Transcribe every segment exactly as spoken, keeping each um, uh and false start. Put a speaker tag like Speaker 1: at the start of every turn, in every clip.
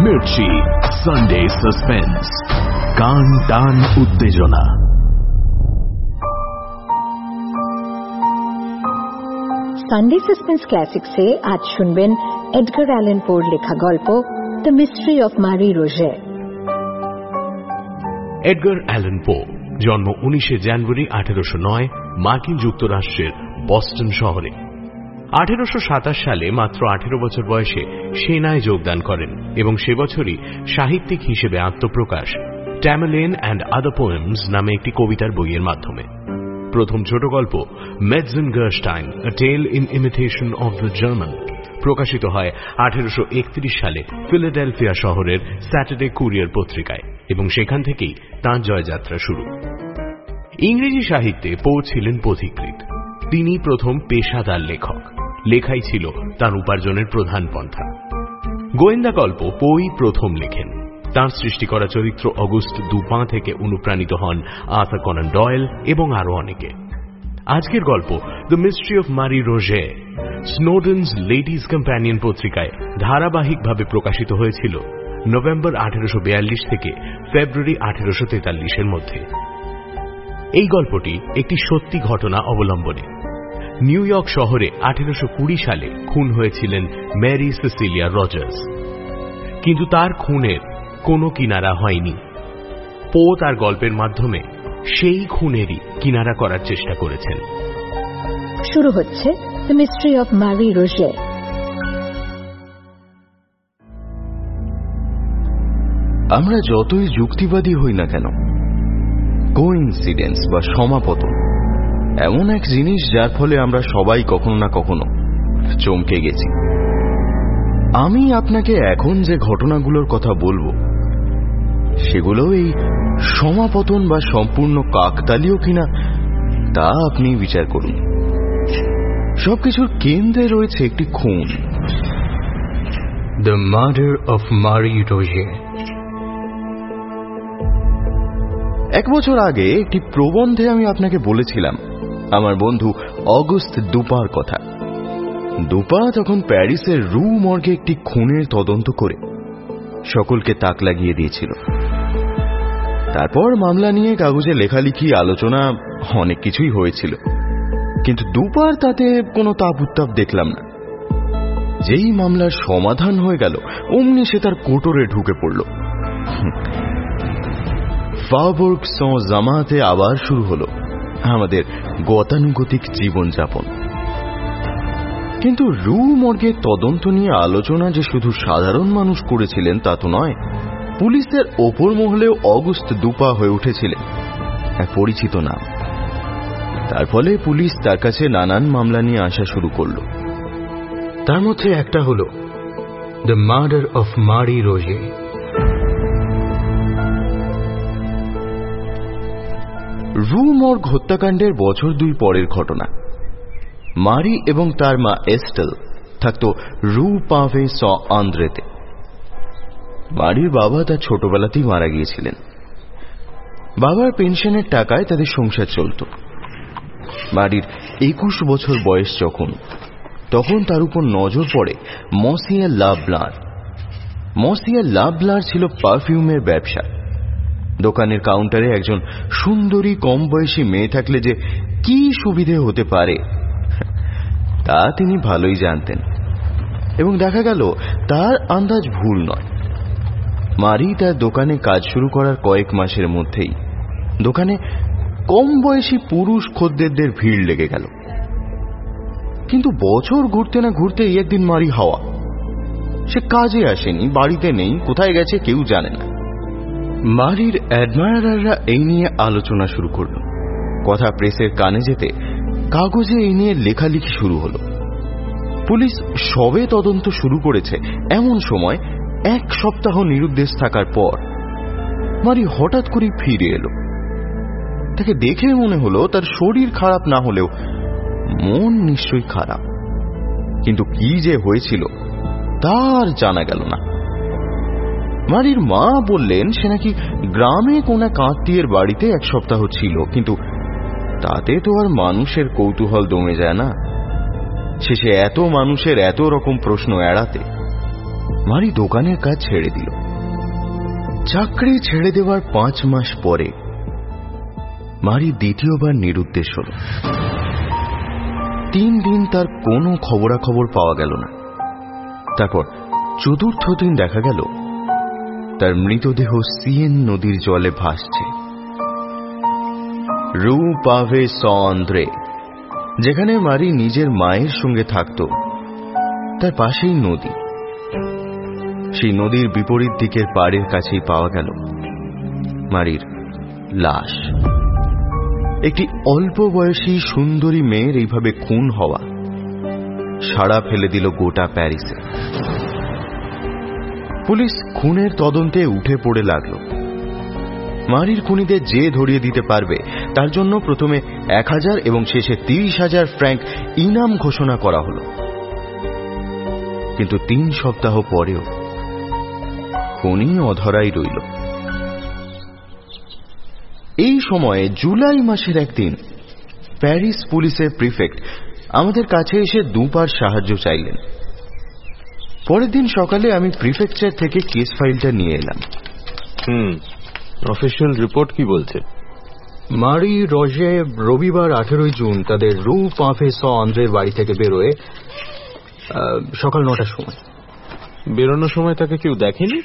Speaker 1: Mirchi Sunday suspense, কান টান উত্তেজনা।
Speaker 2: সানডে সাসপেন্স ক্লাসিক্সে আজ শুনবেন এডগার অ্যালান পোর লেখা গল্প দ্য মিস্ট্রি অফ মারি রোজে।
Speaker 3: এডগার অ্যালান পো জন্ম উনিশে জানুয়ারি আঠেরোশো নয় মার্কিন যুক্তরাষ্ট্রের বস্টন শহরে। আঠেরোশো সাতাশ সালে মাত্র আঠেরো বছর বয়সে সেনায় যোগদান করেন এবং সে বছরই সাহিত্যিক হিসেবে আত্মপ্রকাশ ট্যামেলেন অ্যান্ড আদার পোয়েমস নামে একটি কবিতার বইয়ের মাধ্যমে। প্রথম ছোট গল্প Metzengerstein a tale in imitation of the German প্রকাশিত হয় আঠেরোশো একত্রিশ সালে ফিলাডেলফিয়া শহরের স্যাটারডে কুরিয়ার পত্রিকায় এবং সেখান থেকেই তাঁর জয়যাত্রা শুরু। ইংরেজি সাহিত্যে পো ছিলেন পথিকৃৎ। তিনি প্রথম পেশাদার লেখক। লেখাই ছিল তার উপার্জনের প্রধান পন্থা। গোয়েন্দা গল্প পোই প্রথম লেখেন। তাঁর সৃষ্টি করা চরিত্র অগুস্ট দুপা থেকে অনুপ্রাণিত হন আর্থার কনান ডয়েল এবং আরো অনেকে। আজকের গল্প দ্য মিস্ট্রি অফ মারি রোজে স্নোডেনস লেডিজ কম্প্যানিয়ন পত্রিকায় ধারাবাহিকভাবে প্রকাশিত হয়েছিল নভেম্বর আঠেরোশো বিয়াল্লিশ থেকে ফেব্রুয়ারি আঠেরোশো তেতাল্লিশের মধ্যে। এই গল্পটি একটি সত্যি ঘটনা অবলম্বনে। নিউ ইয়র্ক শহরে আঠেরোশো কুড়ি সালে খুন হয়েছিলেন ম্যারি সিসিলিয়া রজার্স, কিন্তু তার খুনের কোনো কিনারা হয়নি। পো তার গল্পের মাধ্যমে সেই খুনেরই কিনারা করার চেষ্টা করেছেন।
Speaker 2: শুরু হচ্ছে দ্য মিস্ট্রি অফ মারি রোজে।
Speaker 4: আমরা যতই যুক্তিবাদী হই না কেন, কোইন্সিডেন্স বা সমাপতন এমন এক জিনিস যার ফলে আমরা সবাই কখনো না কখনো চমকে গেছি। আমি আপনাকে এখন যে ঘটনাগুলোর কথা বলবো সেগুলো এই সমাপতন বা সম্পূর্ণ কাকতালীয় কিনা তা আপনি বিচার করুন। সবকিছুর কেন্দ্রে রয়েছে একটি খুন, দ্য মার্ডার অফ মারি রোজে। এক বছর আগে একটি প্রবন্ধে আমি আপনাকে বলেছিলাম আমার বন্ধু অগস্ট দুপার কথা। দুপা তখন প্যারিসের রু মর্গে একটি খুনের তদন্ত করে সকলকে তাক লাগিয়ে দিয়েছিল। তারপর মামলা নিয়ে কাগজে লেখালেখি আলোচনা অনেক কিছুই হয়েছিল, কিন্তু দুপার তাতে কোনো তাপ উত্তাপ দেখলাম না। যেই মামলার সমাধান হয়ে গেল অমনি সে তার কোটরে ঢুকে পড়ল। ফাবুর্গ সঁ জামাতে আবার শুরু হলো আমাদের গতানুগতিক জীবনযাপন। কিন্তু রু মর্গের তদন্ত নিয়ে আলোচনা যে শুধু সাধারণ মানুষ করেছিলেন তা তো নয়, পুলিশের ওপর মহলেও অগস্ট দুপা হয়ে উঠেছিলেন এক পরিচিত নাম। তার ফলে পুলিশ তার কাছে নানান মামলা নিয়ে আসা শুরু করল। তার মধ্যে একটা হল দ্য মার্ডার অফ মারি রোজে। রু মর্গ হত্যাকাণ্ডের বছর দুই পরের ঘটনা। মারি এবং তার মা এস্টেল থাকত রু পাভে স আন্দ্রেতে। মারির বাবা তার ছোটবেলাতেই মারা গিয়েছিলেন। বাবার পেনশনের টাকায় তাদের সংসার চলত। মারির একুশ বছর বয়স যখন, তখন তার উপর নজর পড়ে মসিয়া লাবলার। মসিয়া লাবলার ছিল পারফিউমের ব্যবসা। দোকানের কাউন্টারে একজন সুন্দরী কম বয়সী মেয়ে থাকলে যে কি সুবিধে হতে পারে তা তিনি ভালোই জানতেন, এবং দেখা গেল তার আন্দাজ ভুল নয়। মারি তার দোকানে কাজ শুরু করার কয়েক মাসের মধ্যেই দোকানে কম বয়সী পুরুষ খদ্দেরদের ভিড় লেগে গেল। কিন্তু বছর ঘুরতে না ঘুরতেই একদিন মারি হাওয়া। সে কাজে আসেনি, বাড়িতে নেই, কোথায় গেছে কেউ জানে না। মারির অ্যাডমায়ারাররা এই নিয়ে আলোচনা শুরু করল। কথা প্রেসের কানে যেতে কাগজে এই নিয়ে লেখালেখি শুরু হলো। পুলিশ সবে তদন্ত শুরু করেছে এমন সময় এক সপ্তাহ নিরুদ্দেশ থাকার পর মারি হঠাৎ করে ফিরে এলো। তাকে দেখে মনে হলো তার শরীর খারাপ না হলেও মন নিশ্চয়ই খারাপ, কিন্তু কি যে হয়েছিল তার জানা গেল না। মারির মা বললেন সে নাকি গ্রামে কোন এক আত্মীয়ের বাড়িতে এক সপ্তাহ ছিল, কিন্তু তাতে তো আর মানুষের কৌতূহল দমে যায় না। শেষে এত মানুষের এত রকম প্রশ্ন এড়াতে মারি দোকানের কাজ ছেড়ে দিল। চাকরি ছেড়ে দেওয়ার পাঁচ মাস পরে মারি দ্বিতীয়বার নিরুদ্দেশ হল। তিন দিন তার কোনো খবরাখবর পাওয়া গেল না। তারপর চতুর্থ দিন দেখা গেল তার মৃতদেহ সিয়েন নদীর জলে ভাসছে। রু পাভে স আন্দ্রে, যেখানে মারি নিজের মায়ের সঙ্গে থাকত, তার পাশেই নদী। সেই নদীর বিপরীত দিকের পাড়ের কাছেই পাওয়া গেল মারির লাশ। একটি অল্প বয়সী সুন্দরী মেয়ের এইভাবে খুন হওয়া সাড়া ফেলে দিল গোটা প্যারিসে। পুলিশ খুনের তদন্তে উঠে পড়ে লাগল। মারির খুনিদের যে ধরিয়ে দিতে পারবে তার জন্য প্রথমে এক হাজার এবং শেষে তিরিশ হাজার ফ্র্যাঙ্ক ইনাম ঘোষণা করা হল। কিন্তু তিন সপ্তাহ পরেও খুনি অধরাই রইল। এই সময়ে জুলাই মাসের একদিন প্যারিস পুলিশের প্রিফেক্ট আমাদের কাছে এসে দুবার সাহায্য চাইলেন। পরের দিন সকালে আমি প্রিফেকচার থেকে কেস ফাইলটা নিয়ে এলাম।
Speaker 3: হুম অফিসিয়াল রিপোর্ট কি বলছে?
Speaker 5: মারি রোজে রবিবার আঠেরোই জুন তাদের রু পাভে স আন্দ্রের বাড়ি থেকে বেরোয় সকাল নটার সময়।
Speaker 3: বেরোনোর সময় তাকে কেউ দেখেনি?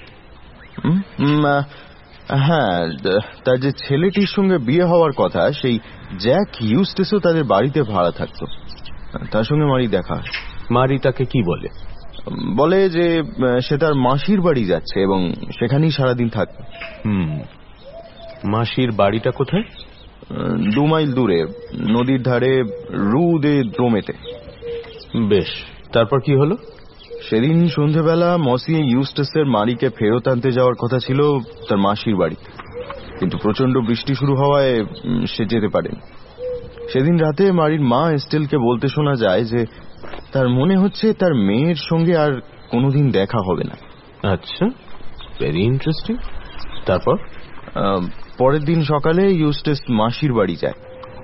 Speaker 4: হ্যাঁ, তার যে ছেলেটির সঙ্গে বিয়ে হওয়ার কথা সেই জ্যাক ইউস্টেসও তাদের বাড়িতে ভাড়া থাকতো, তার সঙ্গে মারি দেখা।
Speaker 3: মারি তাকে কি বলে?
Speaker 4: বলে যে সে তার মাসির বাড়ি যাচ্ছে এবং সেখানেই সারাদিন থাকবে।
Speaker 3: হুম মাসির বাড়িটা কোথায়?
Speaker 4: দু মাইল দূরে, নদীর ধারে, রু দে দ্রোমেতে।
Speaker 3: বেশ, তারপর কি হলো?
Speaker 4: সেদিন সন্ধ্যেবেলা মসিয়ে ইউস্টেসের মারিকে ফেরত আনতে যাওয়ার কথা ছিল তার মাসির বাড়ি, কিন্তু প্রচন্ড বৃষ্টি শুরু হওয়ায় সে যেতে পারেনি। সেদিন রাতে মারির মা এস্টেলকে বলতে শোনা যায় যে তার মনে হচ্ছে তার মেয়ের সঙ্গে আর কোনোদিন দেখা হবে না।
Speaker 3: আচ্ছা, ভেরি ইন্টারেস্টিং। তারপর
Speaker 4: পরের দিন সকালে ইউস্টেস মাসির বাড়ি যায়।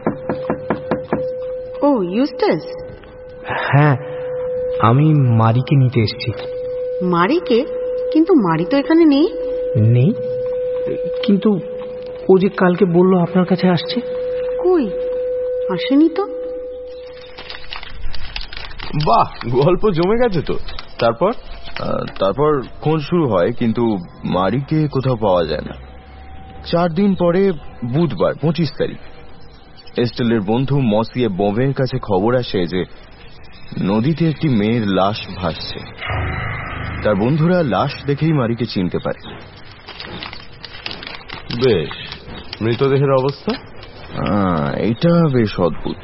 Speaker 6: ও ইউস্টেস?
Speaker 5: হ্যাঁ, আমি মারিকে নিতে এসেছি।
Speaker 6: মারিকে? কিন্তু মারি তো এখানে নেই।
Speaker 5: নেই? কিন্তু ও যে কালকে বলল আপনার কাছে আসছে।
Speaker 6: কই, আসেনি তো।
Speaker 3: বাহ, গল্প জমে গেছে তো। তারপর
Speaker 4: তারপর খোঁজ শুরু হয়, কিন্তু মারিকে কোথাও পাওয়া যায় না। চার দিন পরে বুধবার পঁচিশ তারিখ এস্টেলের বন্ধু মসিয়ে বোভের কাছে খবর আসে যে নদীতে একটি মেয়ের লাশ ভাসছে। তার বন্ধুরা লাশ দেখেই মারিকে চিনতে পারে।
Speaker 3: বেশ, মৃতদেহের অবস্থা?
Speaker 4: এটা বেশ অদ্ভুত।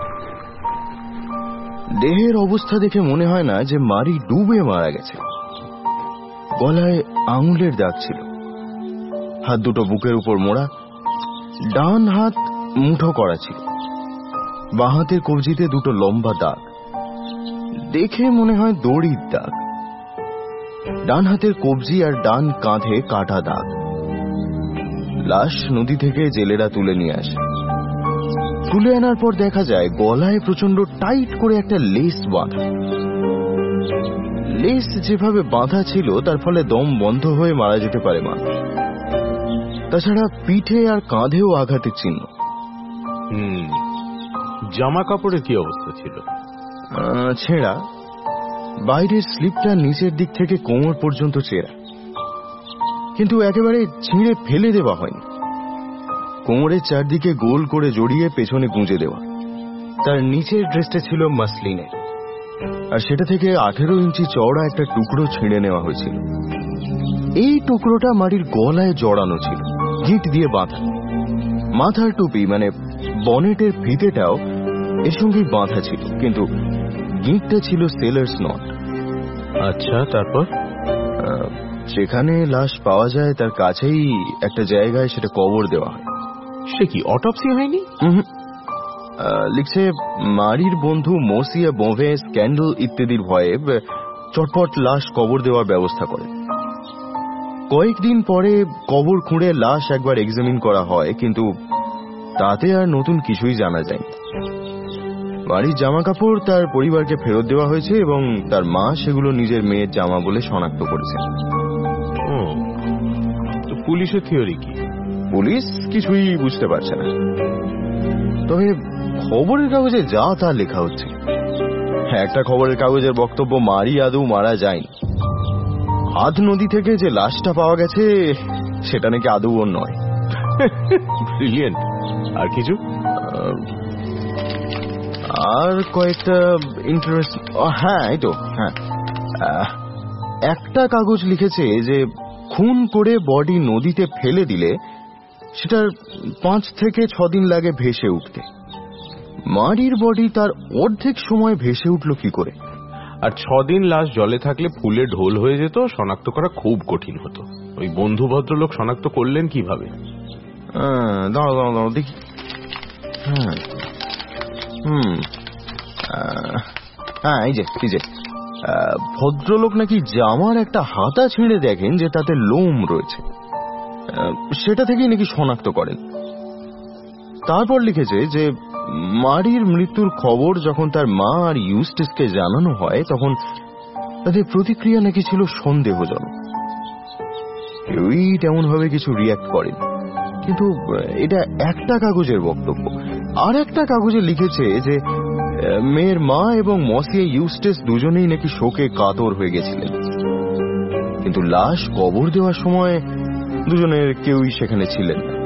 Speaker 4: দেহের অবস্থা দেখে মনে হয় না যে মারি ডুবে মারা গেছে। গলায় আঙুলের দাগ ছিল, হাত দুটো বুকের উপর মোড়া, ডান হাত মুঠো করা ছিল, বাঁ হাতের কবজিতে দুটো লম্বা দাগ, দেখে মনে হয় দড়ির দাগ। ডান হাতের কবজি আর ডান কাঁধে কাটা দাগ। লাশ নদী থেকে জেলেরা তুলে নিয়ে আসে। তুলে আনার পর দেখা যায় গলায় প্রচন্ড টাইট করে একটা লেস বাঁধা। লেস যেভাবে বাঁধা ছিল তার ফলে দম বন্ধ হয়ে মারা যেতে পারে মানুষ। তাছাড়া পিঠে আর কাঁধেও আঘাতের চিহ্ন।
Speaker 3: হুম জামা কাপড়ের কি অবস্থা ছিল?
Speaker 4: ছেঁড়া, বাইরের স্লিপটা নিচের দিক থেকে কোমর পর্যন্ত ছেঁড়া, কিন্তু একেবারে ছিঁড়ে ফেলে দেওয়া হয়নি। কোমরের চারদিকে গোল করে জড়িয়ে পেছনে গুঁজে দেওয়া। তার নিচের ড্রেসটা ছিল মাসলিনের, আর সেটা থেকে আঠেরো ইঞ্চি চওড়া একটা টুকরো ছিঁড়ে নেওয়া হয়েছিল। এই টুকরোটা মারির গলায় জড়ানো ছিল, গিঁট দিয়ে বাঁধা। মাথার টুপি মানে বনেটের ফিতেটাও এর সঙ্গেই বাঁধা ছিল, কিন্তু গিঁটটা ছিল সেলার্স নট।
Speaker 3: আচ্ছা, তারপর?
Speaker 4: যেখানে লাশ পাওয়া যায় তার কাছেই একটা জায়গায় সেটা কবর দেওয়া হয়।
Speaker 3: সে কি অটপসি হয়নি?
Speaker 4: লিখছে মারির বন্ধু মসিয়া বোভে স্ক্যান্ডাল ইত্যাদির ভয়ে চটপট লাশ কবর দেওয়ার ব্যবস্থা করে। কয়েকদিন পরে কবর খুঁড়ে লাশ একবার এক্সামিন করা হয়, কিন্তু তাতে আর নতুন কিছুই জানা যায়। বাড়ির জামা কাপড় তার পরিবারকে ফেরত দেওয়া হয়েছে এবং তার মা সেগুলো নিজের মেয়ের জামা বলে শনাক্ত করেছেন।
Speaker 3: ও, তো পুলিশের থিওরি কি?
Speaker 4: পুলিশ কিছুই বুঝতে পারছে না, তবে খবরের কাগজে যা তা লেখা হচ্ছে। একটা খবরের কাগজের বক্তব্য মারি আদৌ মারা যায়নি। আধ নদী থেকে যে লাশটা পাওয়া গেছে সেটা নাকি আদৌ ওর নয়।
Speaker 3: ব্রিলিয়েন্ট। আর কিছু?
Speaker 4: আর কয়েকটা ইন্টারেস্ট, হ্যাঁ এই তো, হ্যাঁ একটা কাগজ লিখেছে যে খুন করে বডি নদীতে ফেলে দিলে সেটার পাঁচ থেকে ছ দিন লাগে ভেসে উঠতে। মারির বডি তার অর্ধেক সময় ভেসে উঠল কি করে?
Speaker 3: আর ছদিন লাশ জলে থাকলে ফুলে ঢোল হয়ে যেত, শনাক্ত করা খুব কঠিন হতো। ওই বন্ধু ভদ্রলোক শনাক্ত করলেন কিভাবে?
Speaker 4: দাঁড়াও দাঁড়াও দাঁড়াও দেখি। হ্যাঁ হুম হ্যাঁ এই যে এই যে ভদ্রলোক নাকি জামার একটা হাতা ছিঁড়ে দেখেন যে তাতে লোম রয়েছে, সেটা থেকেই নাকি শনাক্ত করেন। তারপর লিখেছে যে মারির মৃত্যুর খবর যখন তার মা আর ইউস্টিসকে জানানো হয় তখন তাদের প্রতিক্রিয়া নাকি ছিল সন্দেহজনক। কেউই তেমন ভাবে কিছু রিয়াক্ট করেন। কিন্তু এটা একটা কাগজের বক্তব্য। আর একটা কাগজে লিখেছে যে মেয়ের মা এবং মসিয়ে ইউস্টিস দুজনেই নাকি শোকে কাতর হয়ে গেছিলেন, কিন্তু লাশ কবর দেওয়ার সময় দুজনের কেউই সেখানে ছিলেন না।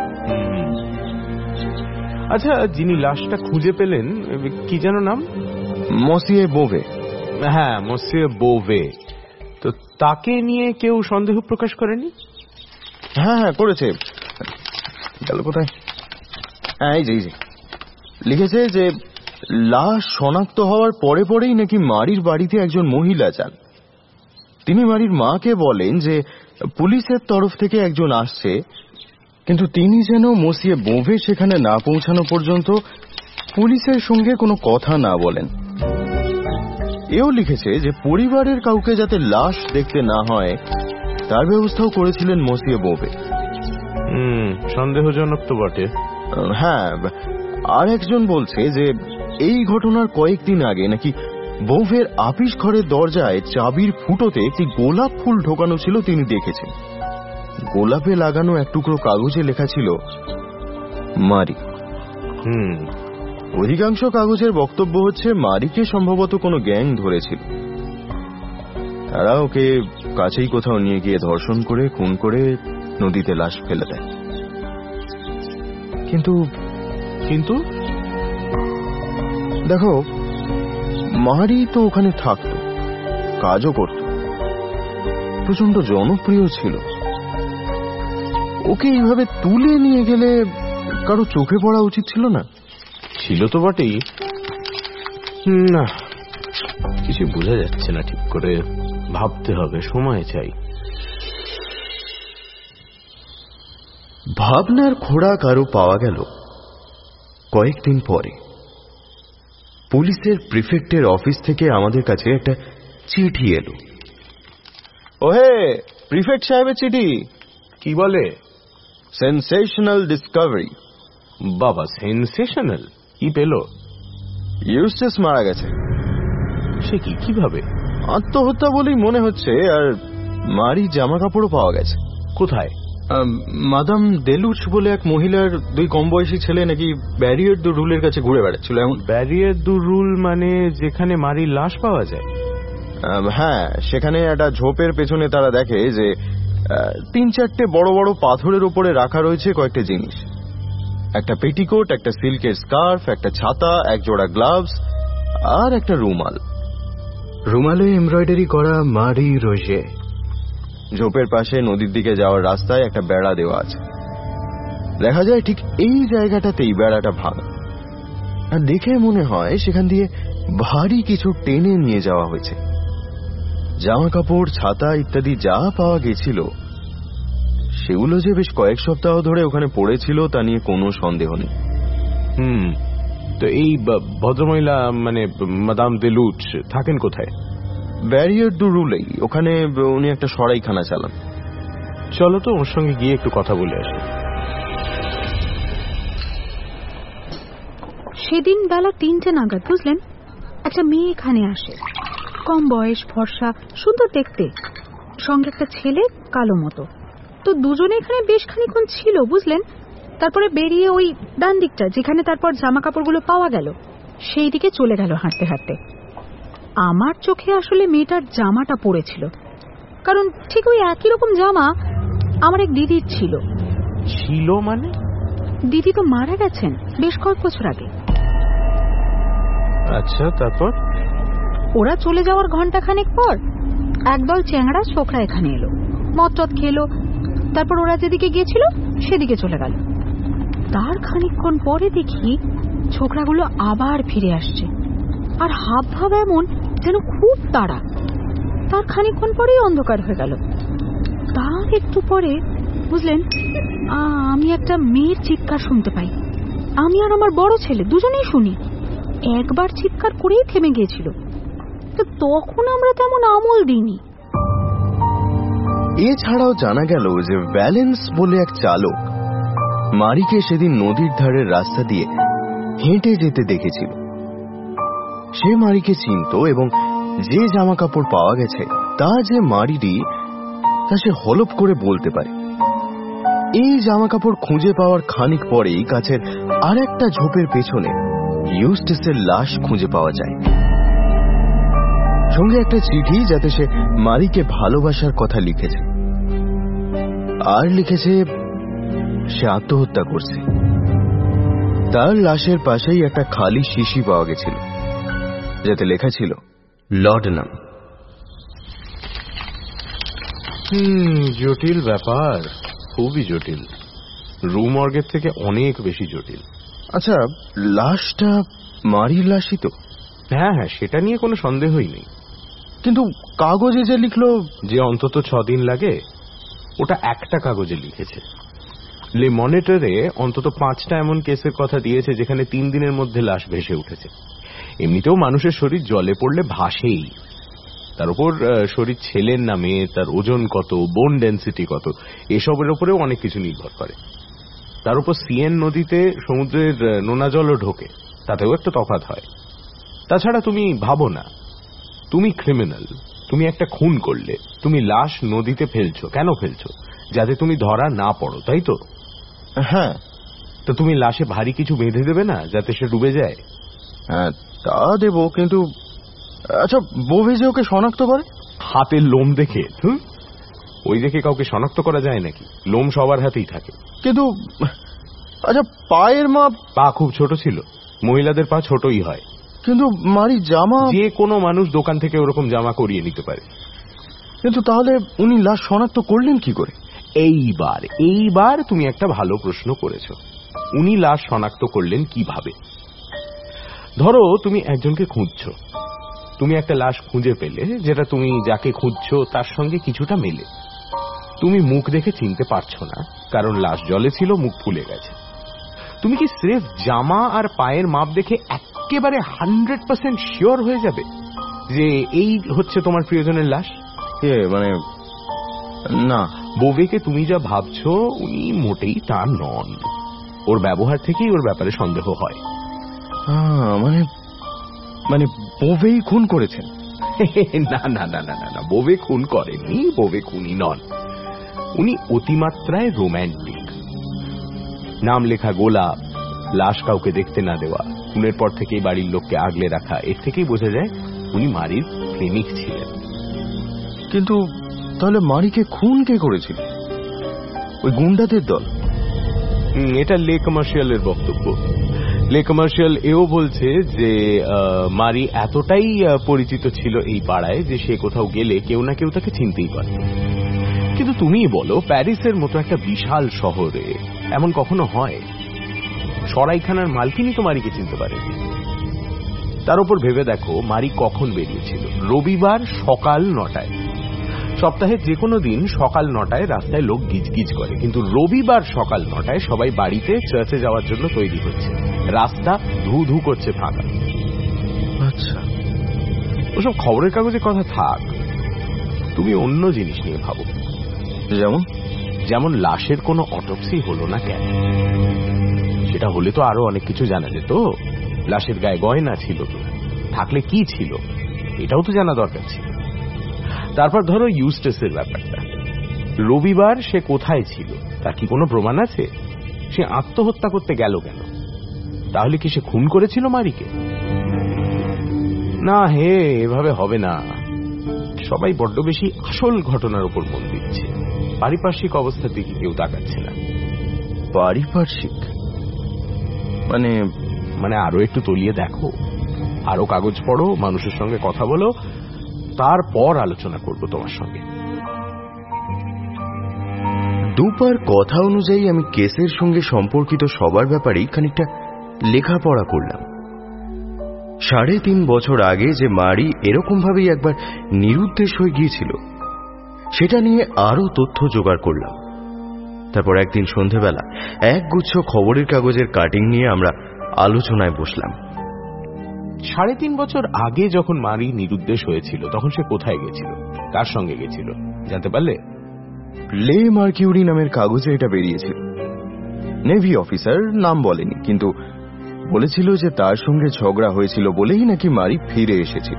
Speaker 3: আচ্ছা, যিনি লাশটা খুঁজে পেলেন কি যেন নাম?
Speaker 4: মসিয়ে বোভে।
Speaker 3: হ্যাঁ, মসিয়ে বোভে। তো তাকে নিয়ে কেউ সন্দেহ প্রকাশ করেনি?
Speaker 4: হ্যাঁ হ্যাঁ করেছে। গেল কোথায়? হ্যাঁ এই যে এই যে লিখেছে যে লাশ শনাক্ত হওয়ার পরে পরেই নাকি মারির বাড়িতে একজন মহিলা যান। তিনি মারির মাকে বলেন যে পুলিশের তরফ থেকে একজন আসছে, কিন্তু তিনি যেন মসিয়ে বোভে সেখানে না পৌঁছানো পর্যন্ত পুলিশের সঙ্গে কোনো কথা না বলেন। এও লিখেছে যে পরিবারের কাউকে যাতে লাশ দেখতে না হয় তার ব্যবস্থাও করেছিলেন মসিয়ে বোভে।
Speaker 3: হুম, সন্দেহজনক তো বটে।
Speaker 4: হ্যাঁ, আর একজন বলছে যে এই ঘটনার কয়েকদিন আগে নাকি বোভের আপিস ঘরের দরজায় চাবির ফুটোতে একটি গোলাপ ফুল ঢোকানো ছিল, তিনি দেখেছেন। গোলাপে লাগানো এক টুকরো কাগজে লেখা ছিল মারি।
Speaker 3: হুম,
Speaker 4: অধিকাংশ কাগজের বক্তব্য হচ্ছে মারিকে সম্ভবত কোনো গ্যাং ধরেছিল, তারা ওকে কাছেই কোথাও নিয়ে গিয়ে ধর্ষণ করে খুন করে নদীতে লাশ ফেলে দেয়। কিন্তু
Speaker 3: কিন্তু
Speaker 4: দেখো, মারি তো ওখানে থাকত, কাজও করত, প্রচন্ড জনপ্রিয় ছিল। ওকে এইভাবে তুলে নিয়ে গেলে কারো চোখে পড়া উচিত ছিল না?
Speaker 3: ছিল তো বটেই। না, কিছু বোঝা যাচ্ছে না ঠিক করে, ভাবতে হবে, সময় চাই।
Speaker 4: ভাবনার খোরাক আরো পাওয়া গেল কয়েকদিন পরে। পুলিশের প্রিফেক্টের অফিস থেকে আমাদের কাছে একটা চিঠি এলো। ওহে, প্রিফেক্ট সাহেবের চিঠি।
Speaker 3: কি বলে?
Speaker 4: Sensational discovery.
Speaker 3: বাবা, সেন্সেশনাল? কি পেল?
Speaker 4: ইউস্টিস মারা গেছে।
Speaker 3: সে কি? কিভাবে?
Speaker 4: আত্মহত্যা বলেই মনে হচ্ছে, আর মারি জামা কাপড়ও পাওয়া গেছে।
Speaker 3: কোথায়?
Speaker 5: মাদাম দেলুচ বলে এক মহিলার দুই কম বয়সী ছেলে নাকি ব্যারিয়ার দু রুলের কাছে ঘুরে বেড়াচ্ছিল। এমন?
Speaker 3: ব্যারিয়ার দু রুল মানে যেখানে মারির লাশ পাওয়া যায়?
Speaker 4: হ্যাঁ, সেখানে একটা ঝোপের পেছনে তারা দেখে যে তিন চারটে বড় বড় পাথরের উপরে রাখা রয়েছে কয়েকটা জিনিস। একটা পেটিকোট, একটা সিল্কের স্কার্ফ, একটা ছাতা, এক জোড়া গ্লাভস আর একটা রুমাল।
Speaker 5: রুমালে এমব্রয়ডারি করা মারি রোজে।
Speaker 4: ঝোপের পাশে নদীর দিকে যাওয়ার রাস্তায় একটা বেড়া দেওয়া আছে। দেখা যায় ঠিক এই জায়গাটাতেই বেড়াটা ভাঙা, আর দেখে মনে হয় সেখান দিয়ে ভারী কিছু টেনে নিয়ে যাওয়া হয়েছে। জামা কাপড়, ছাতা ইত্যাদি যা পাওয়া গেছিল সেগুলো যে বেশ কয়েক সপ্তাহ ধরে ওখানে পড়েছিল তা নিয়ে কোনো সন্দেহ নেই।
Speaker 3: হুম, তো এই ভদ্রমহিলা মানে মাদাম দেলুচ থাকেন কোথায়?
Speaker 4: ব্যারিয়ার দু রুলেই, ওখানে উনি একটা সরাইখানা চালান।
Speaker 3: চলো তো ওর সঙ্গে গিয়ে একটু কথা বলে আসি।
Speaker 7: সেদিন বেলা তিনটে নাগাদ বুঝলেন একটা মেয়ে এখানে আসে, কম বয়স, ফর্সা, সুন্দর দেখতে, সঙ্গে একটা ছেলে কালো মতো। তো দুজনে এখানে বেশ খানিক্ষণ ছিল বুঝলেন। তারপরে বেরিয়ে ওই ডান দিকটা যেখানে তারপর জামা কাপড়গুলো পাওয়া গেল সেই দিকে চলে গেল হাঁটতে হাঁটতে। আমার চোখে আসলে মেয়েটার জামাটা পড়েছিল, কারণ ঠিক ওই একই রকম জামা আমার এক দিদির ছিল।
Speaker 3: ছিল মানে?
Speaker 7: দিদি তো মারা গেছেন বেশ কয়েক বছর আগে।
Speaker 3: আচ্ছা, তারপর?
Speaker 7: ওরা চলে যাওয়ার ঘন্টা খানেক পর একদল চ্যাংড়া ছোকরা এখানে এলো, মদ টদ খেলো, তারপর ওরা যেদিকে গিয়েছিল সেদিকে চলে গেল। তার খানিকক্ষণ পরে দেখি ছোকরাগুলো আবার ফিরে আসছে, আর হাব ভাব এমন যেন খুব তাড়া। তার খানিকক্ষণ পরেই অন্ধকার হয়ে গেল। তার একটু পরে বুঝলেন আমি একটা মেয়ের চিৎকার শুনতে পাই। আমি আর আমার বড় ছেলে দুজনেই শুনি। একবার চিৎকার করেই থেমে গিয়েছিল, তো তখন আমরা তেমন আমল দিইনি।
Speaker 4: এছাড়াও জানা গেল যে ভ্যালেন্স বলে এক চালক মারিকে সেদিন নদীর ধারের রাস্তা দিয়ে হেঁটে যেতে দেখেছিল। সে মারিকে চিনত এবং যে জামা কাপড় পাওয়া গেছে তা যে মারিরই তা সে হলপ করে বলতে পারে। এই জামা কাপড় খুঁজে পাওয়ার খানিক পরেই কাছের আর একটা ঝোপের পেছনে ইউস্টাসের লাশ খুঁজে পাওয়া যায়, সঙ্গে একটা চিঠি যাতে সে মারিকে ভালোবাসার কথা লিখেছে, আর লিখেছে সে আত্মহত্যা করছে। তার লাশের পাশেই একটা খালি শিশি পাওয়া গেছিল যাতে লেখা ছিল লর্ডনাম।
Speaker 3: হুম জটিল ব্যাপার, খুবই জটিল, রুমর্গের থেকে অনেক বেশি জটিল।
Speaker 4: আচ্ছা, লাশটা মারির লাশই তো?
Speaker 3: হ্যাঁ হ্যাঁ, সেটা নিয়ে কোনো সন্দেহই নেই।
Speaker 4: কিন্তু কাগজে যে লিখলো
Speaker 3: যে অন্তত ছদিন লাগে, ওটা একটা কাগজে লিখেছে। লে মনিটরে অন্তত পাঁচটা এমন কেসের কথা দিয়েছে যেখানে তিন দিনের মধ্যে লাশ ভেসে উঠেছে। এমনিতেও মানুষের শরীর জলে পড়লে ভাসেই, তার উপর শরীর ছেলের নামে, তার ওজন কত, বোন ডেন্সিটি কত, এসবের উপরেও অনেক কিছু নির্ভর করে। তার উপর সিয়েন নদীতে সমুদ্রের নোনা জলও ঢোকে, তাতেও একটা তফাৎ হয়। তাছাড়া তুমি ভাবো না, তুমি ক্রিমিনাল, তুমি একটা খুন করলে, তুমি লাশ নদীতে ফেলছো, কেন ফেলছো? যাতে তুমি ধরা না পড়ো, তাই তো?
Speaker 4: হ্যাঁ।
Speaker 3: তো তুমি লাশে ভারী কিছু বেঁধে দেবে না যাতে সে ডুবে যায়?
Speaker 4: হ্যাঁ তা দেবো, কিন্তু আচ্ছা বউভে যে ওকে শনাক্ত করে
Speaker 3: হাতের লোম দেখে? ওই দেখে কাউকে শনাক্ত করা যায় নাকি? লোম সবার হাতেই থাকে।
Speaker 4: কিন্তু আচ্ছা পায়ের মাপ?
Speaker 3: পা খুব ছোট ছিল, মহিলাদের পা ছোটই হয়।
Speaker 4: কিন্তু মারি জামা?
Speaker 3: যে কোনো মানুষ দোকান থেকে ওরকম জামা করিয়ে নিতে পারে।
Speaker 4: কিন্তু তাহলে উনি লাশ শনাক্ত করলেন কি করে?
Speaker 3: এইবার এইবার তুমি একটা ভালো প্রশ্ন করেছো। উনি লাশ শনাক্ত করলেন কিভাবে? ধরো তুমি একজনকে খুঁজছো, তুমি একটা লাশ খুঁজে পেলে যেটা তুমি যাকে খুঁজছো তার সঙ্গে কিছুটা মেলে। তুমি মুখ দেখে চিনতে পারছো না, কারণ লাশ জলে ছিল, মুখ ফুলে গেছে। তুমি কি স্রেফ জামা আর পায়ের মাপ দেখে একেবারে হান্ড্রেড পার্সেন্ট শিওর হয়ে যাবে যে এই হচ্ছে তোমার প্রিয়জনের লাশ?
Speaker 4: মানে না,
Speaker 3: বোভেকে তুমি যা ভাবছো উনি মোটেই তা নন। ওর ব্যবহার থেকেই ওর ব্যাপারে সন্দেহ হয়।
Speaker 4: মানে মানে বোভেই খুন করেছেন?
Speaker 3: না না না না না, বোভে খুন করেননি, বোভে খুনি নন। উনি অতিমাত্রায় রোম্যান্টিক। নাম লেখা গোলাপ, লাশ কাউকে দেখতে না দেওয়া, খুনের পর থেকেই বাড়ির লোককে আগলে রাখা, এর থেকেই বোঝা যায় উনি মারির প্রেমিক ছিলেন।
Speaker 4: কিন্তু তাহলে মারিকে খুন কে করেছিল? ওই গুন্ডাদের দল?
Speaker 3: এটা লে কমার্শিয়ালের বক্তব্য। লে কমার্শিয়াল এও বলছে যে মারি এতটাই পরিচিত ছিল এই পাড়ায় যে সে কোথাও গেলে কেউ না কেউ তাকে চিনতেই পারত। কিন্তু তুমিই বলো, প্যারিসের মতো একটা বিশাল শহরে এমন কখনো হয়? সরাইখানার মালকিনি তো মারিকে চিনতে পারে। তার উপর ভেবে দেখো মারি কখন বেরিয়েছিল? রবিবার সকাল নটায়। সপ্তাহের যে কোনো দিন সকাল নটায় রাস্তায় লোক গিজগিজ করে, কিন্তু রবিবার সকাল নটায় সবাই বাড়িতে চার্চে যাওয়ার জন্য তৈরি হচ্ছে, রাস্তা ধু ধু করছে ফাঁকা।
Speaker 4: আচ্ছা,
Speaker 3: ওসব খবরের কাগজে কথা থাক, তুমি অন্য জিনিস নিয়ে ভাবো।
Speaker 4: যেমন
Speaker 3: যেমন লাশের কোনো অটোপসি হলো না কেন? সেটা হলে তো আরো অনেক কিছু জানা যেত। লাশের গায়ে গয়না ছিল থাকলে কি ছিল এটাও তো জানা দরকার ছিল। তারপর ধরো ইউস্টাসের ব্যাপারটা, রবিবার সে কোথায় ছিল তার কি কোনো প্রমাণ আছে? সে আত্মহত্যা করতে গেল কেন? তাহলে কি সে খুন করেছিল মারিকে? না হে, এভাবে হবে না। সবাই বড্ড বেশি আসল ঘটনার উপর মন দিচ্ছে, পারিপার্শ্বিক অবস্থার দিকে কেউ তাকাচ্ছে না।
Speaker 4: পারিপার্শ্বিক মানে
Speaker 3: মানে আরো একটু তলিয়ে দেখো, আরো কাগজ পড়ো, মানুষের সঙ্গে কথা বলো, তারপর আলোচনা করবো তোমার সঙ্গে।
Speaker 4: দুপার কথা অনুযায়ী আমি কেসের সঙ্গে সম্পর্কিত সবার ব্যাপারেই খানিকটা লেখাপড়া করলাম। সাড়ে তিন বছর আগে যে মারি এরকম ভাবেই একবার নিরুদ্দেশ হয়ে গিয়েছিল সেটা নিয়ে আরো তথ্য জোগাড় করলাম। তারপর একদিন সন্ধেবেলা একগুচ্ছ খবরের কাগজের কাটিং নিয়ে আমরা আলোচনায় বসলাম।
Speaker 3: সাড়ে তিন বছর আগে যখন মারি নিরুদ্দেশ হয়েছিল তখন সে কোথায় গেছিল, কার সঙ্গে গেছিল জানতে পারলে?
Speaker 4: লে মার্কিউরি নামের কাগজে এটা বেরিয়েছিল। নেভি অফিসার, নাম বলেনি, কিন্তু বলেছিল যে তার সঙ্গে ঝগড়া হয়েছিল বলেই নাকি মারি ফিরে এসেছিল।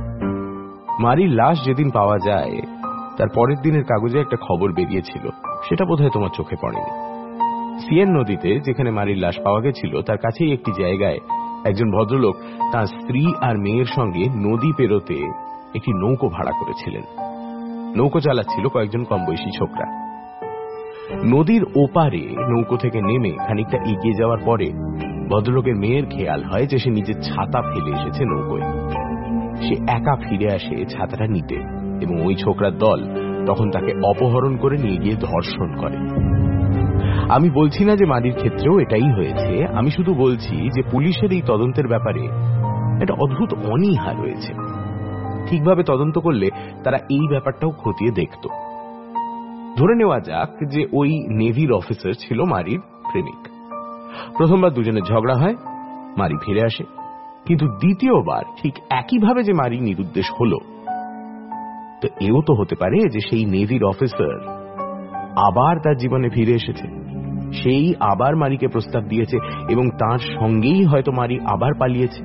Speaker 3: মারির লাশ যেদিন পাওয়া যায় তার পরের দিনের কাগজে একটা খবর বেরিয়েছিল, সেটা বোধহয় তোমার চোখে পড়েনি। সিয়েন নদীতে যেখানে মারির লাশ পাওয়া গেছিল তার কাছেই একটি জায়গায় একজন ভদ্রলোক তার স্ত্রী আর মেয়ের সঙ্গে নদী পেরোতে একটি নৌকো ভাড়া করেছিলেন। নৌকো চালাচ্ছিল কয়েকজন কম বয়সী ছোকরা। নদীর ওপারে নৌকো থেকে নেমে খানিকটা এগিয়ে যাওয়ার পরে ভদ্রলোকের মেয়ের খেয়াল হয় যে সে নিজের ছাতা ফেলে এসেছে নৌকোয়। সে একা ফিরে আসে ছাতাটা নিতে এবং ওই ছোকরার দল তখন তাকে অপহরণ করে নিয়ে গিয়ে ধর্ষণ করে। আমি বলছি না যে মারির ক্ষেত্রেও এটাই হয়েছে, আমি শুধু বলছি যে পুলিশের এই তদন্তের ব্যাপারে একটা অদ্ভুত অনীহা রয়েছে। ঠিকভাবে তদন্ত করলে তারা এই ব্যাপারটাও খতিয়ে দেখত। ধরে নেওয়া যাক যে ওই নেভির অফিসার ছিল মারির প্রেমিক। প্রথমবার দুজনের ঝগড়া হয়, মারি ফিরে আসে, কিন্তু দ্বিতীয়বার ঠিক একইভাবে যে মারি নিরুদ্দেশ হলো, তো এও তো হতে পারে যে সেই নেভির অফিসার আবার তার জীবনে ফিরে এসেছে, সেই আবার মারিকে প্রস্তাব দিয়েছে এবং তার সঙ্গেই হয়তো মারি আবার পালিয়েছে।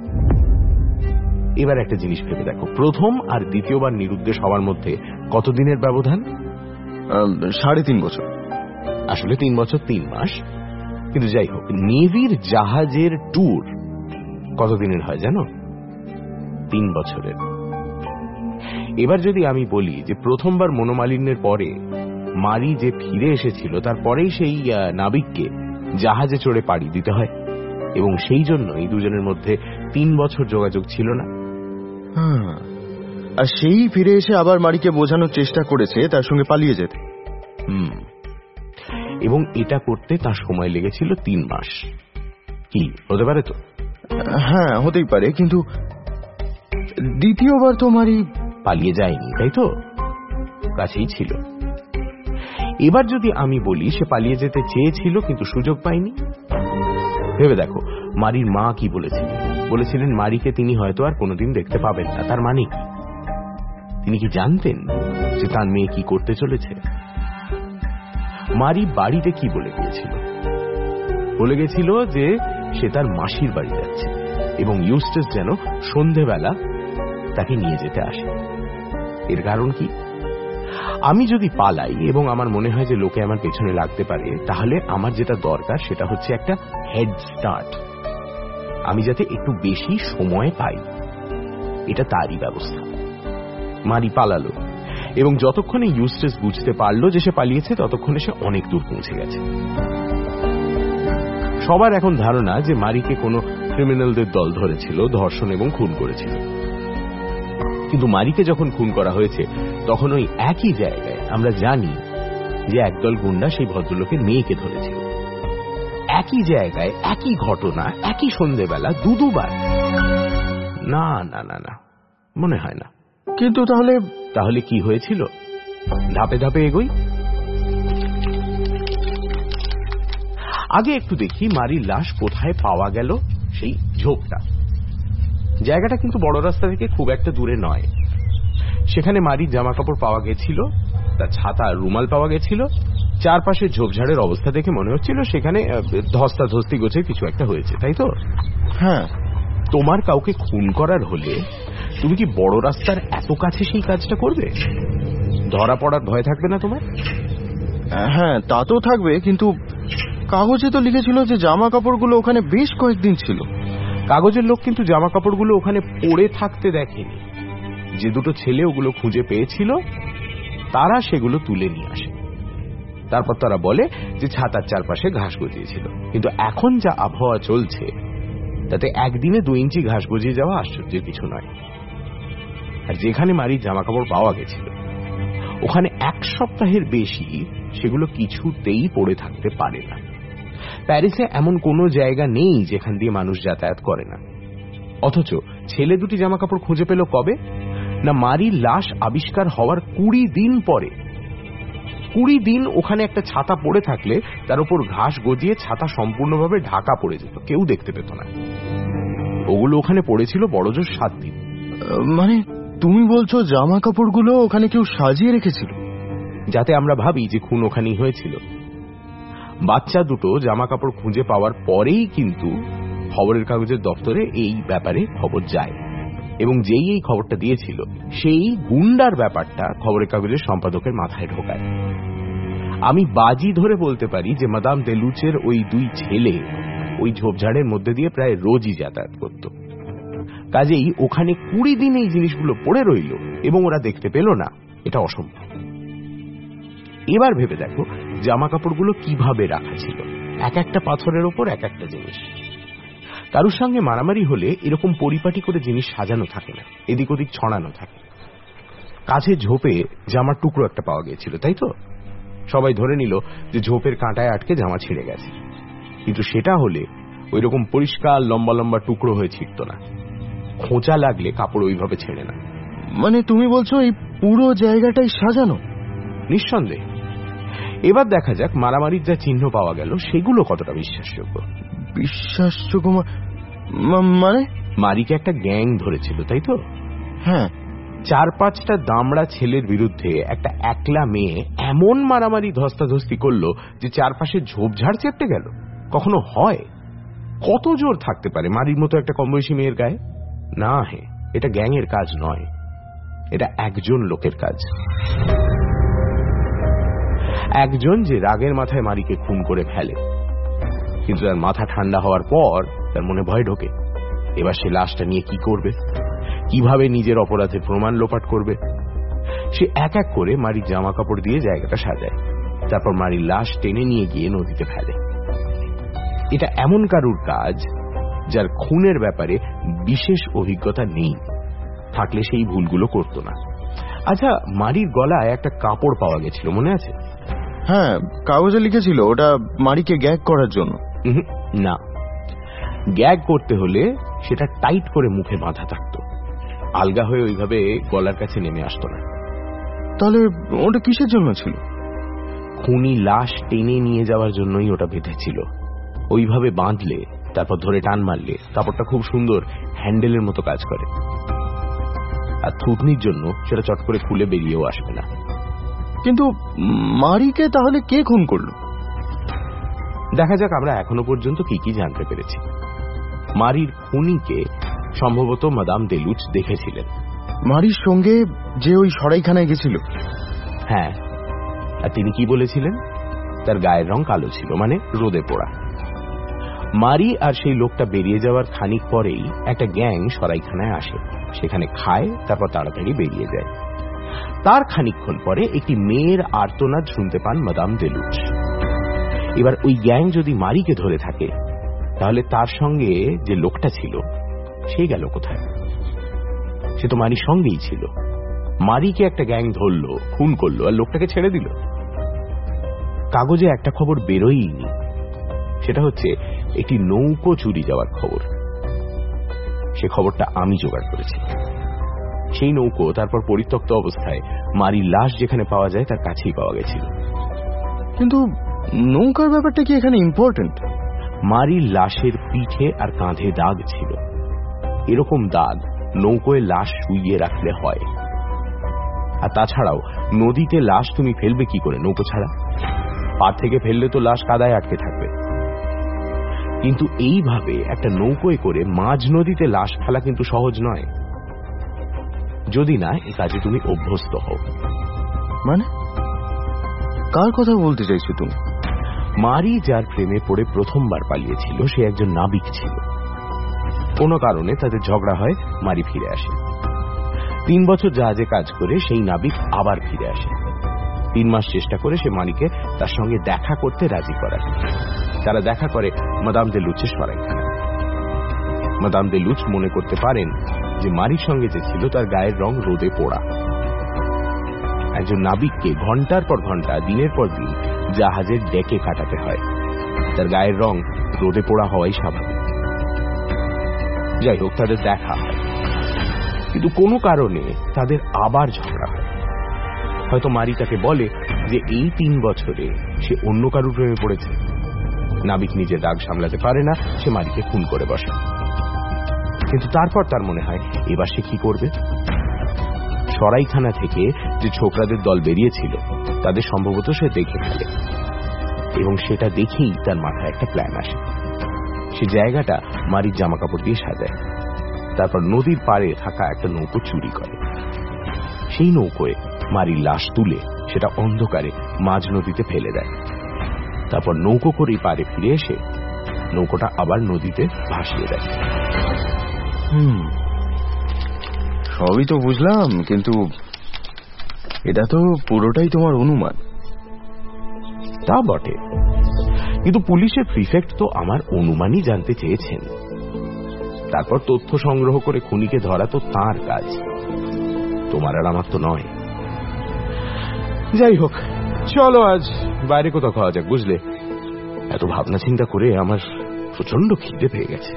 Speaker 3: এবার একটা জিনিস ভেবে দেখো, প্রথম আর দ্বিতীয়বার নিরুদ্দেশ হওয়ার মধ্যে কতদিনের ব্যবধান?
Speaker 4: সাড়ে তিন বছর।
Speaker 3: আসলে তিন বছর তিন মাস, কিন্তু যাই হোক, নেভির জাহাজের ট্যুর কতদিনের হয় জানো? তিন বছরের। এবার যদি আমি বলি যে প্রথমবার মনোমালিন্যের পরে মারি যে ফিরে এসেছিল তারপরেই সেই নাবিককে জাহাজে চড়ে পাড়ি দিতে হয় এবং সেই জন্য এই দুজনের মধ্যে তিন বছর যোগাযোগ ছিল না।
Speaker 4: আর সেই ফিরে এসে আবার মারিকে বোঝানোর চেষ্টা করেছে তার সঙ্গে পালিয়ে যেতে।
Speaker 3: হুম, এবং এটা করতে তার সময় লেগেছিল তিন মাস। কি হতে পারে? তো
Speaker 4: হ্যাঁ, হতেই পারে, কিন্তু দ্বিতীয়বার তো মারি
Speaker 3: পালিয়ে যায়নি, তাই তো? কাছেই ছিল। এবার যদি আমি বলি সে পালিয়ে যেতে চেয়েছিল কিন্তু সুযোগ পায়নি, ভেবে দেখো মারির মা কি বলেছিলেন। বলেছিলেন মারিকে তিনি হয়তো আর কোনোদিন দেখতে পাবেন না। তার মানে তিনি কি জানতেন যে তার মেয়ে কি করতে চলেছে? মারি বাড়িতে কি বলে গিয়েছিল? বলে গেছিল যে সে তার মাসির বাড়ি যাচ্ছে এবং ইউস্টাস যেন সন্ধেবেলা তাকে নিয়ে যেতে আসে। এর কারণ কি? আমি যদি পালাই এবং আমার মনে হয় যে লোকে আমার পেছনে লাগতে পারে, তাহলে আমার যেটা দরকার সেটা হচ্ছে একটা হেড স্টার্ট। আমি যাতে একটু বেশি সময় পাই, এটা তারই ব্যবস্থা। মারি পালালো এবং যতক্ষণে ইউস্টাস বুঝতে পারলো যে সে পালিয়েছে ততক্ষণে সে অনেক দূর পৌঁছে গেছে। সবার এখন ধারণা যে মারিকে কোনো ক্রিমিনালদের দল ধরেছিল, ধর্ষণ এবং খুন করেছিল। কিন্তু মারিকে যখন খুন করা হয়েছে তখন ওই একই জায়গায় আমরা জানি যে একদল গুন্ডা সেই ভদ্রলোকের মেয়েকে ধরেছিল। একই জায়গায় একই ঘটনা, একই সন্ধেবেলা, দু দুবার। না না না না, মনে হয় না।
Speaker 4: কিন্তু তাহলে
Speaker 3: তাহলে কি হয়েছিল? ধাপে ধাপে এগোই। আগে একটু দেখি মারির লাশ কোথায় পাওয়া গেল। সেই ঝোপটা, জায়গাটা কিন্তু বড় রাস্তা থেকে খুব একটা দূরে নয়। সেখানে মারির জামা কাপড় পাওয়া গেছিল, তার ছাতা রুমাল পাওয়া গেছিল। চারপাশে ঝোপঝাড়ের অবস্থা দেখে মনে হচ্ছিল সেখানে ধস্তাধস্তি গোছে কিছু একটা হয়েছে, তাই তো?
Speaker 4: হ্যাঁ,
Speaker 3: তোমার কাউকে খুন করার হলে তুমি কি বড় রাস্তার এত কাছে সেই কাজটা করবে? ধরা পড়ার ভয় থাকবে না তোমার?
Speaker 4: হ্যাঁ, তা তো থাকবে, কিন্তু কাগজে তো লিখেছিল যে জামা কাপড়গুলো ওখানে বেশ কয়েকদিন ছিল।
Speaker 3: কাগজের লোক কিন্তু জামা কাপড়গুলো ওখানে পড়ে থাকতে দেখেনি। যে দুটো ছেলে ওগুলো খুঁজে পেয়েছিল তারা সেগুলো তুলে নিয়ে আসে। তারপর তারা বলে যে ছাতার চারপাশে ঘাস গজিয়েছিল। কিন্তু এখন যা আবহাওয়া চলছে তাতে একদিনে দু ইঞ্চি ঘাস গজিয়ে যাওয়া আশ্চর্যের কিছু নয়। আর যেখানে মারির জামা কাপড় পাওয়া গেছিল ওখানে এক সপ্তাহের বেশি সেগুলো কিছুতেই পড়ে থাকতে পারে না। প্যারিসে এমন কোনো জায়গা নেই যেখান দিয়ে মানুষ যাতায়াত করে না। অথচ ছেলে দুটি জামা কাপড় খুঁজে পেল কবে? না, মারির লাশ আবিষ্কার হওয়ার কুড়ি দিন পরে। কুড়ি দিন ওখানে একটা ছাতা পড়ে থাকলে তার উপর ঘাস গজিয়ে ছাতা সম্পূর্ণভাবে ঢাকা পড়ে যেত, কেউ দেখতে পেত না। ওগুলো ওখানে পড়েছিল বড়জোর সাত দিন।
Speaker 4: মানে তুমি বলছো জামা কাপড়গুলো ওখানে কেউ সাজিয়ে রেখেছিল
Speaker 3: যাতে আমরা ভাবি যে খুন ওখানেই হয়েছিল। বাচ্চা দুটো জামা কাপড় খুঁজে পাওয়ার পরেই কিন্তু খবরের কাগজের দপ্তরে এই ব্যাপারে খবর যায়, এবং যেই এই খবরটা দিয়েছিল সেই গুন্ডার ব্যাপারটা খবরের কাগজের সম্পাদকের মাথায় ঢোকায়। আমি বাজি ধরে বলতে পারি যে মাদাম দেলুচের ওই দুই ছেলে ওই ঝোপঝাড়ের মধ্যে দিয়ে প্রায় রোজই যাতায়াত করত। কাজেই ওখানে কুড়ি দিন এই জিনিসগুলো পড়ে রইল এবং ওরা দেখতে পেল না, এটা অসম্ভব। এবার ভেবে দেখো জামা কাপড়গুলো কিভাবে রাখা ছিল, এক একটা পাথরের ওপর এক একটা জিনিস। কারুর সঙ্গে মারামারি হলে এরকম পরিপাটি করে জিনিস সাজানো থাকে না, এদিক ওদিক ছড়ানো থাকে। কাছে ঝোপে জামার টুকরো একটা পাওয়া গিয়েছিল, তাই তো? সবাই ধরে নিল যে ঝোপের কাঁটায় আটকে জামা ছিঁড়ে গেছে, কিন্তু সেটা হলে ওই রকম পরিষ্কার লম্বা লম্বা টুকরো হয়ে ছিঁড়ত না। খোঁচা লাগলে কাপড় ওইভাবে ছেড়ে না।
Speaker 4: মানে তুমি বলছো এই পুরো জায়গাটাই সাজানো?
Speaker 3: নিঃসন্দেহে। এবার দেখা যাক মারামারির যা চিহ্ন পাওয়া গেল সেগুলো কতটা বিশ্বাসযোগ্য।
Speaker 4: বিশ্বাসযোগ্য মানে?
Speaker 3: মারিকে একটা গ্যাং ধরেছিল, তাই তো?
Speaker 4: হ্যাঁ।
Speaker 3: চার পাঁচটা দামড়া ছেলের বিরুদ্ধে একটা একলা মেয়ে এমন মারামারি ধস্তাধস্তি করলো যে চারপাশে ঝোপঝাড় চেপটে গেল। কখনো হয়? কত জোর থাকতে পারে মারির মতো একটা কমবয়সী মেয়ের গায়ে? না হে, এটা গ্যাংয়ের কাজ নয়, এটা একজন লোকের কাজ। একজন যে রাগের মাথায় মারিকে খুন করে ফেলে, কিন্তু তার মাথা ঠান্ডা হওয়ার পর তার মনে ভয় ঢোকে। এবার সে লাশটা নিয়ে কি করবে, কিভাবে নিজের অপরাধের প্রমাণ লোপাট করবে। সে এক এক করে মারির জামা কাপড় দিয়ে জায়গাটা সাজায়, তারপর মারির লাশ টেনে নিয়ে গিয়ে নদীতে ফেলে। এটা এমন কারুর কাজ যার খুনের ব্যাপারে বিশেষ অভিজ্ঞতা নেই, থাকলে সেই ভুলগুলো করত না। আচ্ছা, মারির গলায় একটা কাপড় পাওয়া গেছিল, মনে আছে?
Speaker 4: হ্যাঁ, কাগজে লিখেছিল ওটা মারিকে গ্যাগ করার জন্য।
Speaker 3: না, গ্যাগ করতে হলে সেটা টাইট করে মুখে বাঁধা থাকত, আলগা হয়ে ওইভাবে গলার কাছে নেমে আসতো না।
Speaker 4: তাহলে ওটা কিসের জন্য ছিল?
Speaker 3: খুনি লাশ টেনে নিয়ে যাওয়ার জন্যই ওটা বেঁধেছিল। ওইভাবে বাঁধলে, তারপর ধরে টান মারলে কাপড়টা খুব সুন্দর হ্যান্ডেলের মতো কাজ করে, আর থুতনির জন্য সেটা চট করে খুলে বেরিয়েও আসবে না।
Speaker 4: কিন্তু মারিকে তাহলে কে খুন করলো?
Speaker 3: দেখা যাক আমরা এখনো পর্যন্ত কি কি জানতে পেরেছি। মারির খুনিকে সম্ভবত মাদাম দেলুচ দেখেছিলেন।
Speaker 4: মারির সঙ্গে যে ওই সরাইখানায় গেছিল?
Speaker 3: হ্যাঁ। আর তিনি কি বলেছিলেন? তার গায়ের রং কালো ছিল, মানে রোদে পোড়া। মারি আর সেই লোকটা বেরিয়ে যাওয়ার খানিক পরেই একটা গ্যাং সরাইখানায় আসে, সেখানে খায়, তারপর তাড়াতাড়ি বেরিয়ে যায়। তার খানিকক্ষণ পরে একটি মেয়ের আর্তনাদ শুনতে পান মাদাম দেলুচ। এবার ওই গ্যাং যদি মারিকে ধরে থাকে, তাহলে তার সঙ্গে যে লোকটা ছিল সে গেল কোথায়? সে তো মারির সঙ্গেই ছিল। মারিকে একটা গ্যাং ধরলো, খুন করলো, আর লোকটাকে ছেড়ে দিল। কাগজে একটা খবর বেরোয়নি, সেটা হচ্ছে একটি নৌকো চুরি যাওয়ার খবর। সে খবরটা আমি জোগাড় করেছি। সেই নৌকো তারপর পরিত্যক্ত অবস্থায় মারির লাশ যেখানে পাওয়া যায় তার কাছেই পাওয়া গেছিল।
Speaker 4: কিন্তু নৌকার ব্যাপারটা কি এখানে ইম্পর্টেন্ট?
Speaker 3: মারির লাশের পিঠে আর কাঁধে দাগ ছিল। এরকম দাগ নৌকোয় লাশ শুইয়ে রাখলে হয়। আর তাছাড়াও নদীতে লাশ তুমি ফেলবে কি করে নৌকো ছাড়া? পার থেকে ফেললে তো লাশ কাদায় আটকে থাকবে। কিন্তু এইভাবে একটা নৌকোয় করে মাঝ নদীতে লাশ ফেলা কিন্তু সহজ নয়, যদি না এ কাজে তুমি অভ্যস্ত হও।
Speaker 4: মানে কার কথা বলতে চাইছো তুমি?
Speaker 3: মারি যার প্রেমে পড়ে প্রথমবার পালিয়েছিল সে একজন নাবিক ছিল। কোনো কারণে তাদের ঝগড়া হয়, মারি ফিরে আসে। তিন বছর জাহাজে কাজ করে সেই নাবিক আবার ফিরে আসে। তিন মাস চেষ্টা করে সে মারিকে তার সঙ্গে দেখা করতে রাজি করায়। তারা দেখা করে মাদাম দে লুচের সরাইখানে। মাদাম দে লুচ মনে করতে পারেন যে মারির সঙ্গে যে ছিল তার গায়ের রং রোদে পোড়া। একজন নাবিককে ঘন্টার পর ঘন্টা দিনের পর দিন জাহাজের ডেকে কাটাতে হয়, তার গায়ের রং রোদে পোড়া হওয়াই স্বাভাবিক। যাই হোক, তাদের দেখা হয়, কিন্তু কোনো কারণে তাদের আবার ঝগড়া হয়। হয়তো মারি তাকে বলে যে এই তিন বছরে সে অন্য কারুর প্রেমে পড়েছে। নাবিক নিজের রাগ সামলাতে পারে না, সে মারিকে খুন করে বসে। কিন্তু তারপর তার মনে হয় এবার সে কি করবে। সরাইখানা থেকে যে ছোকরাদের দল বেরিয়েছিল তাদের সম্ভবত সে দেখে ফেলে, এবং সেটা দেখেই তার মাথায় একটা প্ল্যান আসে। সে জায়গাটা মারির জামা কাপড় দিয়ে সাজায়, তারপর নদীর পাড়ে থাকা একটা নৌকো চুরি করে। সেই নৌকোয় মারির লাশ তুলে সেটা অন্ধকারে মাঝ নদীতে ফেলে দেয়। তারপর নৌকো করেই পাড়ে ফিরে এসে নৌকোটা আবার নদীতে ভাসিয়ে দেয়।
Speaker 4: হুম সবই তো বুঝলাম, কিন্তু এটা তো পুরোটাই তোমার অনুমান।
Speaker 3: তা বটে, কিন্তু পুলিশের প্রিফেক্ট তো আমার অনুমানই জানতে চেয়েছেন। তারপর তথ্য সংগ্রহ করে খুনিকে ধরা তো তাঁর কাজ, তোমার আর আমার তো নয়। যাই হোক, চলো আজ বাইরে কোথাও খাওয়া যাক, বুঝলে? এত ভাবনা চিন্তা করে আমার প্রচন্ড খিদে পেয়ে গেছে।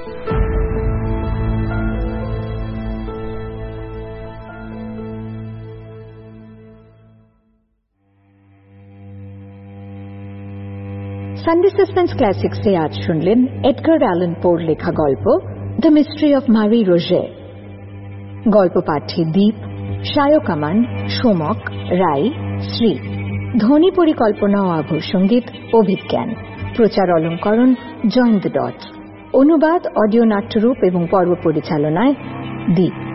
Speaker 2: সানডে সাসপেন্স ক্লাসিক্সে আজ শুনলেন এডগার অ্যালান পোর লেখা গল্প দ্য মিস্ট্রি অফ মারি রোজে। গল্প পাঠে দীপ, শায়ক আমান, সোমক, রাই, শ্রী। ধ্বনি পরিকল্পনা ও আভর সঙ্গীত অভিজ্ঞান। প্রচার অলঙ্করণ জয়েন দ্য ডটস। অনুবাদ, অডিও নাট্যরূপ এবং পর্ব পরিচালনায় দীপ।